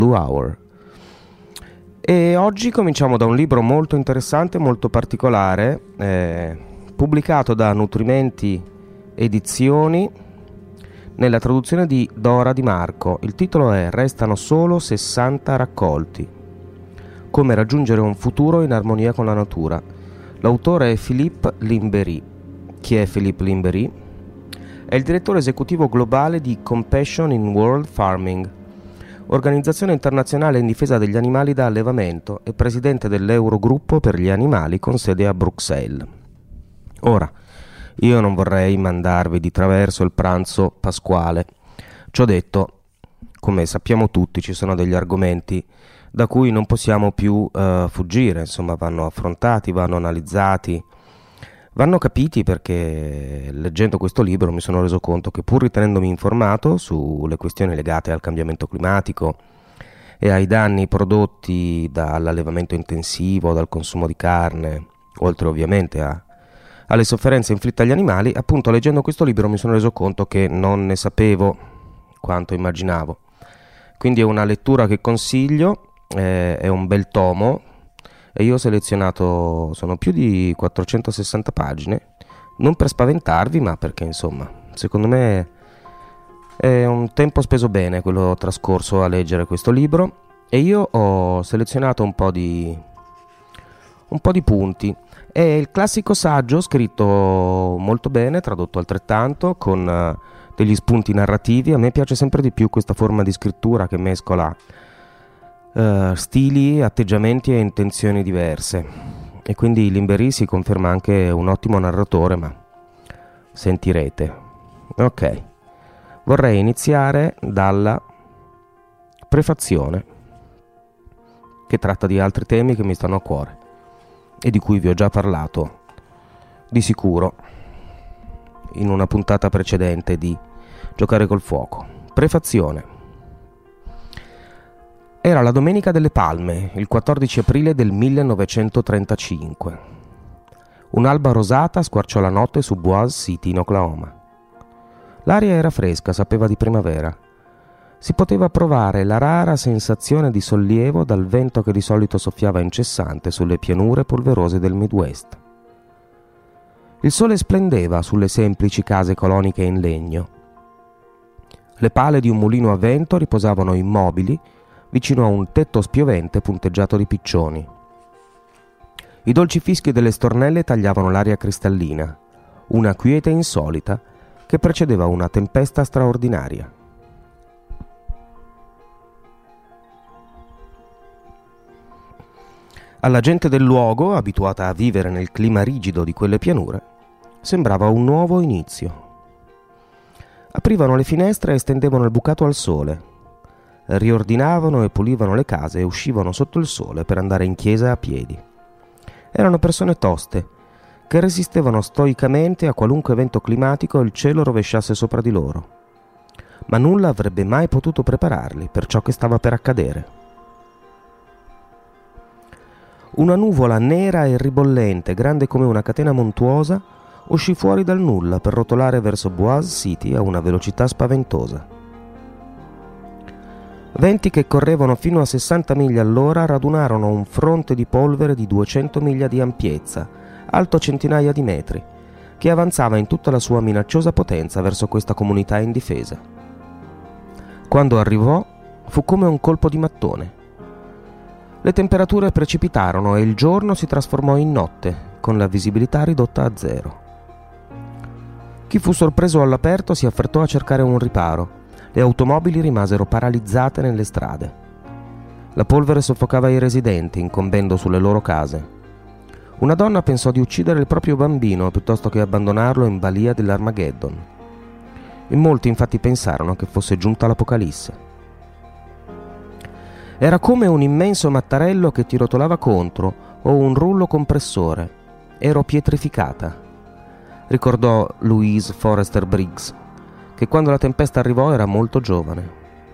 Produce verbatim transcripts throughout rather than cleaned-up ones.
Blue Hour. E oggi cominciamo da un libro molto interessante, molto particolare, eh, pubblicato da Nutrimenti Edizioni nella traduzione di Dora Di Marco. Il titolo è Restano solo sessanta raccolti. Come raggiungere un futuro in armonia con la natura. L'autore è Philippe Limbery. Chi è Philippe Limbery? È il direttore esecutivo globale di Compassion in World Farming, organizzazione internazionale in difesa degli animali da allevamento, e presidente dell'Eurogruppo per gli animali con sede a Bruxelles. Ora, io non vorrei mandarvi di traverso il pranzo pasquale. Ciò detto, come sappiamo tutti, ci sono degli argomenti da cui non possiamo più uh, fuggire, insomma vanno affrontati, vanno analizzati, vanno capiti, perché leggendo questo libro mi sono reso conto che, pur ritenendomi informato sulle questioni legate al cambiamento climatico e ai danni prodotti dall'allevamento intensivo, dal consumo di carne, oltre ovviamente a, alle sofferenze inflitte agli animali, appunto leggendo questo libro mi sono reso conto che non ne sapevo quanto immaginavo. Quindi è una lettura che consiglio, eh, è un bel tomo. E io ho selezionato, sono più di quattrocentosessanta pagine, non per spaventarvi, ma perché insomma, secondo me è un tempo speso bene quello trascorso a leggere questo libro, e io ho selezionato un po' di un po' di punti. È il classico saggio scritto molto bene, tradotto altrettanto, con uh, degli spunti narrativi. A me piace sempre di più questa forma di scrittura che mescola Uh, stili, atteggiamenti e intenzioni diverse, e quindi Limbery si conferma anche un ottimo narratore, ma sentirete. Ok, vorrei iniziare dalla prefazione, che tratta di altri temi che mi stanno a cuore e di cui vi ho già parlato di sicuro in una puntata precedente di Giocare col fuoco. Prefazione. Era la Domenica delle Palme, il quattordici aprile del millenovecentotrentacinque. Un'alba rosata squarciò la notte su Boise City in Oklahoma. L'aria era fresca, sapeva di primavera. Si poteva provare la rara sensazione di sollievo dal vento che di solito soffiava incessante sulle pianure polverose del Midwest. Il sole splendeva sulle semplici case coloniche in legno. Le pale di un mulino a vento riposavano immobili vicino a un tetto spiovente punteggiato di piccioni. I dolci fischi delle stornelle tagliavano l'aria cristallina, una quiete insolita che precedeva una tempesta straordinaria. Alla gente del luogo, abituata a vivere nel clima rigido di quelle pianure, sembrava un nuovo inizio. Aprivano le finestre e stendevano il bucato al sole, riordinavano e pulivano le case e uscivano sotto il sole per andare in chiesa a piedi. Erano persone toste, che resistevano stoicamente a qualunque evento climatico il cielo rovesciasse sopra di loro. Ma nulla avrebbe mai potuto prepararli per ciò che stava per accadere. Una nuvola nera e ribollente, grande come una catena montuosa, uscì fuori dal nulla per rotolare verso Boise City a una velocità spaventosa. Venti che correvano fino a sessanta miglia all'ora radunarono un fronte di polvere di duecento miglia di ampiezza, alto centinaia di metri, che avanzava in tutta la sua minacciosa potenza verso questa comunità indifesa. Quando arrivò, fu come un colpo di mattone. Le temperature precipitarono e il giorno si trasformò in notte, con la visibilità ridotta a zero. Chi fu sorpreso all'aperto si affrettò a cercare un riparo. Le automobili rimasero paralizzate nelle strade. La polvere soffocava i residenti, incombendo sulle loro case. Una donna pensò di uccidere il proprio bambino piuttosto che abbandonarlo in balia dell'Armageddon. In molti infatti pensarono che fosse giunta l'Apocalisse. Era come un immenso mattarello che ti rotolava contro o un rullo compressore. Ero pietrificata, ricordò Louise Forrester Briggs, che quando la tempesta arrivò era molto giovane.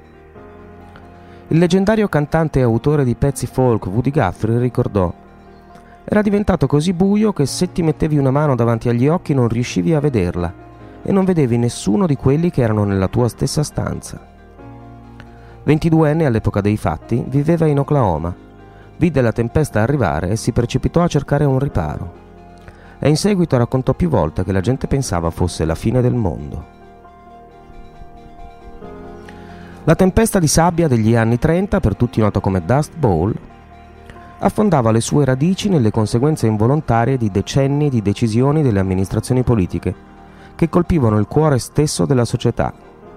Il leggendario cantante e autore di pezzi folk Woody Guthrie ricordò: era diventato così buio che se ti mettevi una mano davanti agli occhi non riuscivi a vederla e non vedevi nessuno di quelli che erano nella tua stessa stanza. ventiduenne all'epoca dei fatti, viveva in Oklahoma. Vide la tempesta arrivare e si precipitò a cercare un riparo. E in seguito raccontò più volte che la gente pensava fosse la fine del mondo. La tempesta di sabbia degli anni trenta, per tutti nota come Dust Bowl, affondava le sue radici nelle conseguenze involontarie di decenni di decisioni delle amministrazioni politiche che colpivano il cuore stesso della società.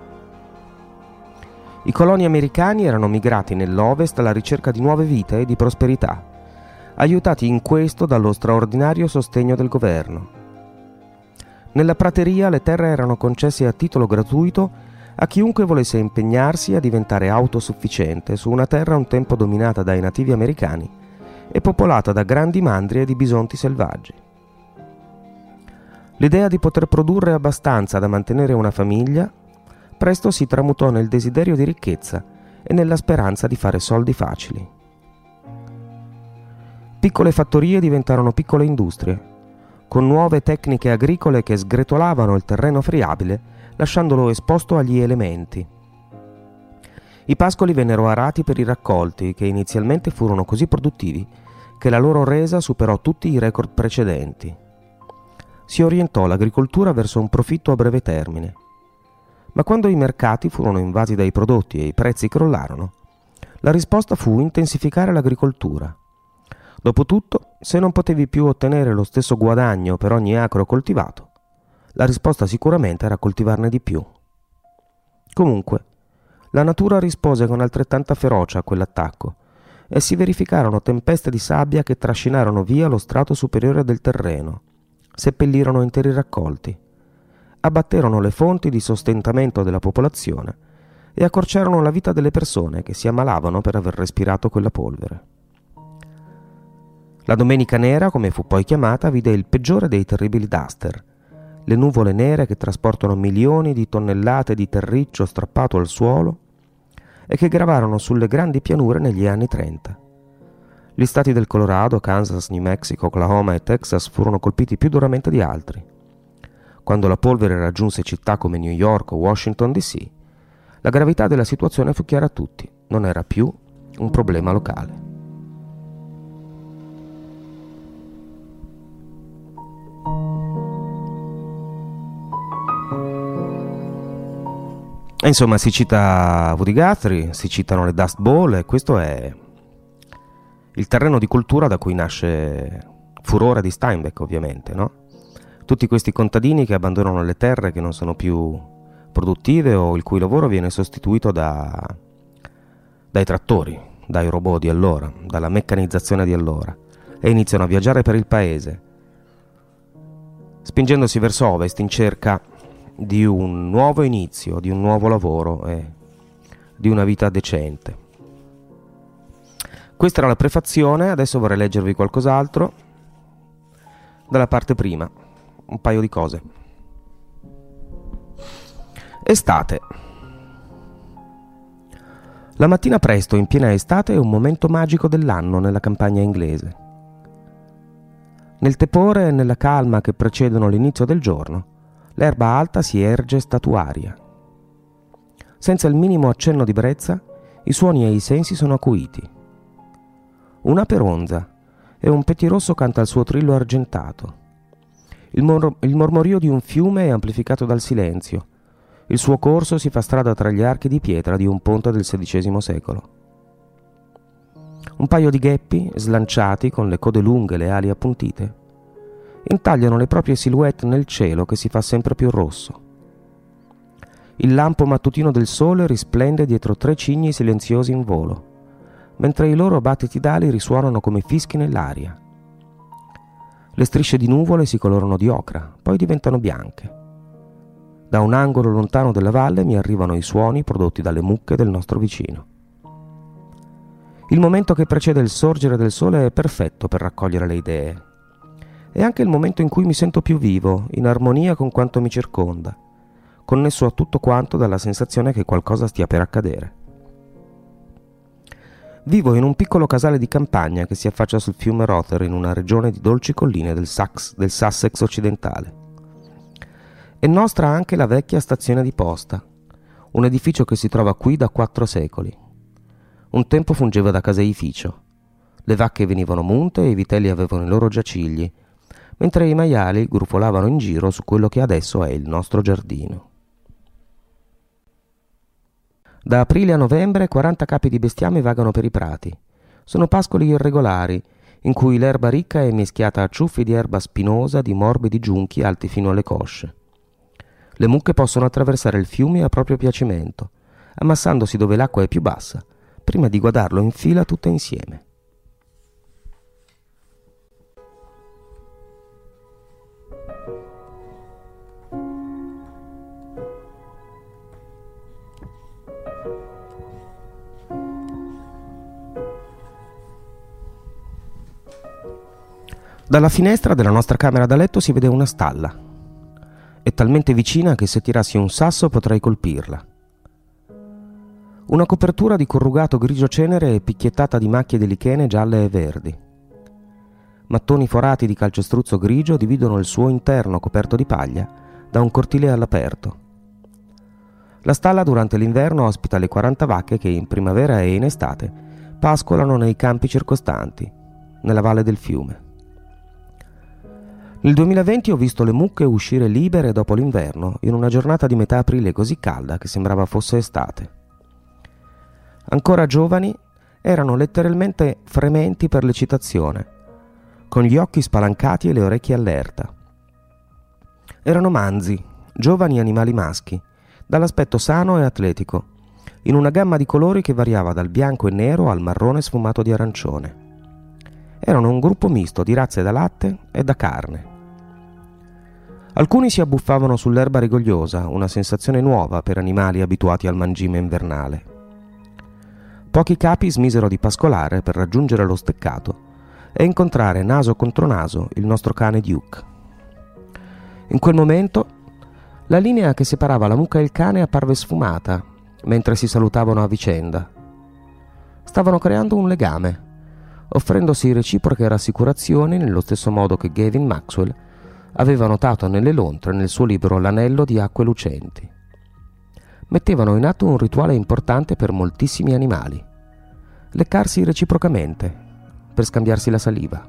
I coloni americani erano migrati nell'Ovest alla ricerca di nuove vite e di prosperità, aiutati in questo dallo straordinario sostegno del governo. Nella prateria le terre erano concesse a titolo gratuito a chiunque volesse impegnarsi a diventare autosufficiente su una terra un tempo dominata dai nativi americani e popolata da grandi mandrie di bisonti selvaggi. L'idea di poter produrre abbastanza da mantenere una famiglia presto si tramutò nel desiderio di ricchezza e nella speranza di fare soldi facili. Piccole fattorie diventarono piccole industrie, con nuove tecniche agricole che sgretolavano il terreno friabile, lasciandolo esposto agli elementi. I pascoli vennero arati per i raccolti, che inizialmente furono così produttivi che la loro resa superò tutti i record precedenti. Si orientò l'agricoltura verso un profitto a breve termine. Ma quando i mercati furono invasi dai prodotti e i prezzi crollarono, la risposta fu intensificare l'agricoltura. Dopotutto, se non potevi più ottenere lo stesso guadagno per ogni acro coltivato, la risposta sicuramente era coltivarne di più. Comunque, la natura rispose con altrettanta ferocia a quell'attacco e si verificarono tempeste di sabbia che trascinarono via lo strato superiore del terreno, seppellirono interi raccolti, abbatterono le fonti di sostentamento della popolazione e accorciarono la vita delle persone che si ammalavano per aver respirato quella polvere. La Domenica Nera, come fu poi chiamata, vide il peggiore dei terribili duster, le nuvole nere che trasportano milioni di tonnellate di terriccio strappato al suolo e che gravarono sulle grandi pianure negli anni trenta. Gli stati del Colorado, Kansas, New Mexico, Oklahoma e Texas furono colpiti più duramente di altri. Quando la polvere raggiunse città come New York o Washington D C, la gravità della situazione fu chiara a tutti, non era più un problema locale. E insomma, si cita Woody Guthrie, si citano le Dust Bowl e questo è il terreno di cultura da cui nasce Furore di Steinbeck, ovviamente, no? Tutti questi contadini che abbandonano le terre che non sono più produttive o il cui lavoro viene sostituito da, dai trattori, dai robot di allora, dalla meccanizzazione di allora, e iniziano a viaggiare per il paese, spingendosi verso ovest in cerca di un nuovo inizio, di un nuovo lavoro e di una vita decente. Questa era la prefazione, adesso vorrei leggervi qualcos'altro dalla parte prima, un paio di cose. Estate. La mattina presto, in piena estate, è un momento magico dell'anno nella campagna inglese. Nel tepore e nella calma che precedono l'inizio del giorno, l'erba alta si erge statuaria. Senza il minimo accenno di brezza, i suoni e i sensi sono acuiti. Un'ape ronza e un pettirosso canta il suo trillo argentato. Il, mor- il mormorio di un fiume è amplificato dal silenzio. Il suo corso si fa strada tra gli archi di pietra di un ponte del sedicesimo secolo. Un paio di gheppi, slanciati con le code lunghe e le ali appuntite, intagliano le proprie silhouette nel cielo che si fa sempre più rosso. Il lampo mattutino del sole risplende dietro tre cigni silenziosi in volo, mentre i loro battiti d'ali risuonano come fischi nell'aria. Le strisce di nuvole si colorano di ocra, poi diventano bianche. Da un angolo lontano della valle mi arrivano i suoni prodotti dalle mucche del nostro vicino. Il momento che precede il sorgere del sole è perfetto per raccogliere le idee. È anche il momento in cui mi sento più vivo, in armonia con quanto mi circonda, connesso a tutto quanto dalla sensazione che qualcosa stia per accadere. Vivo in un piccolo casale di campagna che si affaccia sul fiume Rother in una regione di dolci colline del, Sax, del Sussex occidentale. È nostra anche la vecchia stazione di posta, un edificio che si trova qui da quattro secoli. Un tempo fungeva da caseificio. Le vacche venivano munte e i vitelli avevano i loro giacigli, mentre i maiali grufolavano in giro su quello che adesso è il nostro giardino. Da aprile a novembre quaranta capi di bestiame vagano per i prati. Sono pascoli irregolari, in cui l'erba ricca è mischiata a ciuffi di erba spinosa di morbidi giunchi alti fino alle cosce. Le mucche possono attraversare il fiume a proprio piacimento, ammassandosi dove l'acqua è più bassa, prima di guardarlo in fila tutte insieme. Dalla finestra della nostra camera da letto si vede una stalla. È talmente vicina che se tirassi un sasso potrei colpirla. Una copertura di corrugato grigio cenere è picchiettata di macchie di lichene gialle e verdi. Mattoni forati di calcestruzzo grigio dividono il suo interno coperto di paglia da un cortile all'aperto. La stalla durante l'inverno ospita le quaranta vacche che in primavera e in estate pascolano nei campi circostanti, nella valle del fiume. Nel duemilaventi ho visto le mucche uscire libere dopo l'inverno in una giornata di metà aprile così calda che sembrava fosse estate. Ancora giovani, erano letteralmente frementi per l'eccitazione, con gli occhi spalancati e le orecchie allerta. Erano manzi, giovani animali maschi, dall'aspetto sano e atletico, in una gamma di colori che variava dal bianco e nero al marrone sfumato di arancione. Erano un gruppo misto di razze da latte e da carne. Alcuni si abbuffavano sull'erba rigogliosa, una sensazione nuova per animali abituati al mangime invernale. Pochi capi smisero di pascolare per raggiungere lo steccato e incontrare naso contro naso il nostro cane Duke. In quel momento la linea che separava la mucca e il cane apparve sfumata mentre si salutavano a vicenda. Stavano creando un legame, offrendosi reciproche rassicurazioni nello stesso modo che Gavin Maxwell aveva notato nelle lontre nel suo libro L'anello di acque lucenti. Mettevano in atto un rituale importante per moltissimi animali: leccarsi reciprocamente per scambiarsi la saliva.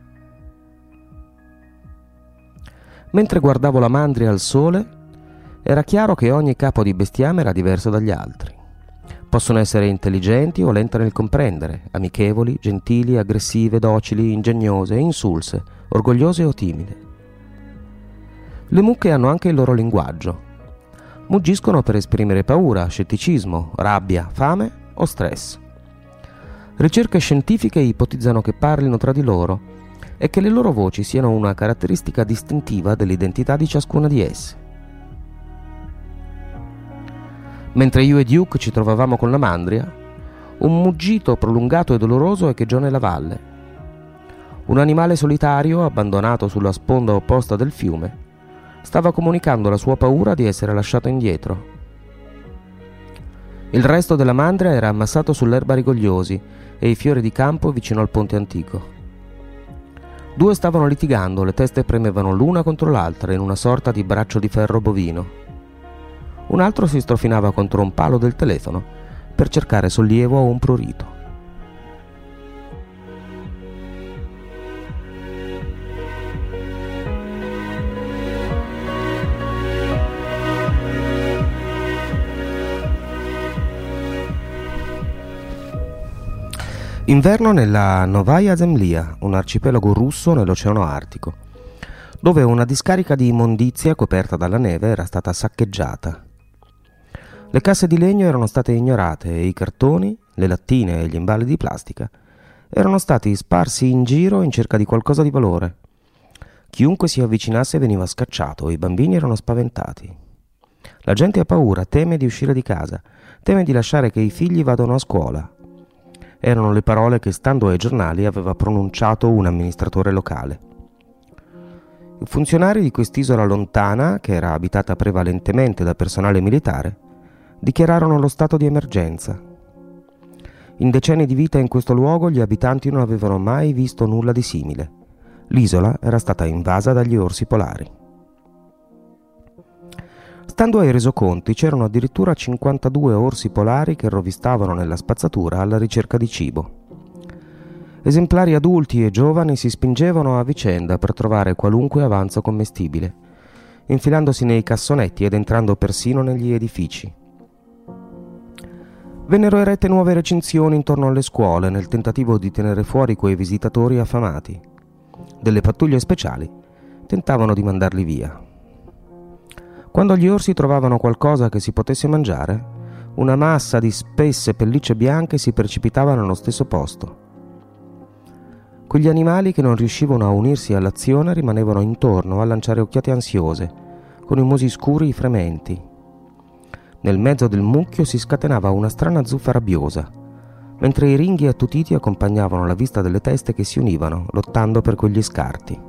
Mentre guardavo la mandria al sole, era chiaro che ogni capo di bestiame era diverso dagli altri. Possono essere intelligenti o lente nel comprendere, amichevoli, gentili, aggressive, docili, ingegnose, insulse, orgogliose o timide. Le mucche hanno anche il loro linguaggio. Muggiscono per esprimere paura, scetticismo, rabbia, fame o stress. Ricerche scientifiche ipotizzano che parlino tra di loro e che le loro voci siano una caratteristica distintiva dell'identità di ciascuna di esse. Mentre io e Duke ci trovavamo con la mandria, un muggito prolungato e doloroso echeggiò nella valle. Un animale solitario, abbandonato sulla sponda opposta del fiume, stava comunicando la sua paura di essere lasciato indietro. Il resto della mandria era ammassato sull'erba rigogliosi e i fiori di campo vicino al ponte antico. Due stavano litigando, le teste premevano l'una contro l'altra in una sorta di braccio di ferro bovino. Un altro si strofinava contro un palo del telefono per cercare sollievo o un prurito. Inverno nella Novaya Zemlya, un arcipelago russo nell'Oceano Artico, dove una discarica di immondizia coperta dalla neve era stata saccheggiata. Le casse di legno erano state ignorate e i cartoni, le lattine e gli imballi di plastica erano stati sparsi in giro in cerca di qualcosa di valore. Chiunque si avvicinasse veniva scacciato e i bambini erano spaventati. La gente ha paura, teme di uscire di casa, teme di lasciare che i figli vadano a scuola. Erano le parole che, stando ai giornali, aveva pronunciato un amministratore locale. I funzionari di quest'isola lontana, che era abitata prevalentemente da personale militare, dichiararono lo stato di emergenza. In decenni di vita in questo luogo gli abitanti non avevano mai visto nulla di simile. L'isola era stata invasa dagli orsi polari. Stando ai resoconti, c'erano addirittura cinquantadue orsi polari che rovistavano nella spazzatura alla ricerca di cibo. Esemplari adulti e giovani si spingevano a vicenda per trovare qualunque avanzo commestibile, infilandosi nei cassonetti ed entrando persino negli edifici. Vennero erette nuove recinzioni intorno alle scuole nel tentativo di tenere fuori quei visitatori affamati. Delle pattuglie speciali tentavano di mandarli via. Quando gli orsi trovavano qualcosa che si potesse mangiare, una massa di spesse pellicce bianche si precipitava nello stesso posto. Quegli animali che non riuscivano a unirsi all'azione rimanevano intorno a lanciare occhiate ansiose, con i musi scuri e frementi. Nel mezzo del mucchio si scatenava una strana zuffa rabbiosa, mentre i ringhi attutiti accompagnavano la vista delle teste che si univano, lottando per quegli scarti.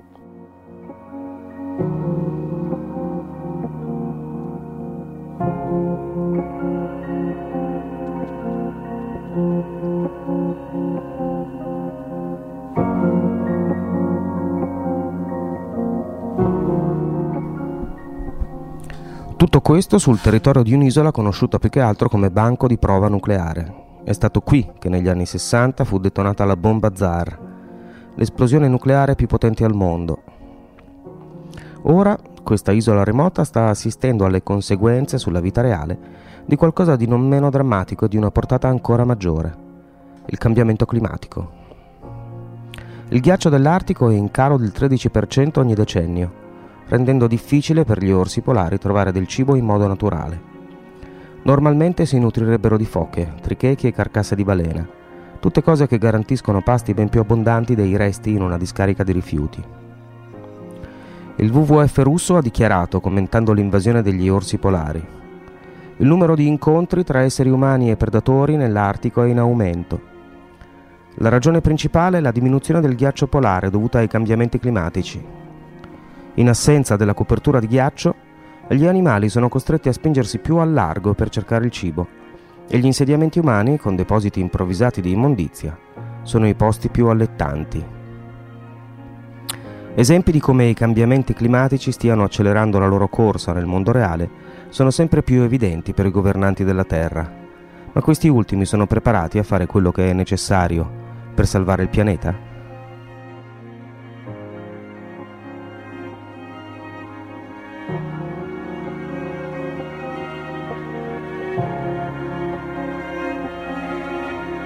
Tutto questo sul territorio di un'isola conosciuta più che altro come banco di prova nucleare. È stato qui che negli anni sessanta fu detonata la bomba Tsar, l'esplosione nucleare più potente al mondo. Ora questa isola remota sta assistendo alle conseguenze sulla vita reale di qualcosa di non meno drammatico e di una portata ancora maggiore: il cambiamento climatico. Il ghiaccio dell'Artico è in calo del tredici per cento ogni decennio, rendendo difficile per gli orsi polari trovare del cibo in modo naturale. Normalmente si nutrirebbero di foche, trichechi e carcasse di balena, tutte cose che garantiscono pasti ben più abbondanti dei resti in una discarica di rifiuti. Il W W F russo ha dichiarato, commentando l'invasione degli orsi polari: il numero di incontri tra esseri umani e predatori nell'Artico è in aumento. La ragione principale è la diminuzione del ghiaccio polare dovuta ai cambiamenti climatici. In assenza della copertura di ghiaccio, gli animali sono costretti a spingersi più al largo per cercare il cibo, e gli insediamenti umani, con depositi improvvisati di immondizia, sono i posti più allettanti. Esempi di come i cambiamenti climatici stiano accelerando la loro corsa nel mondo reale sono sempre più evidenti per i governanti della Terra, ma questi ultimi sono preparati a fare quello che è necessario per salvare il pianeta?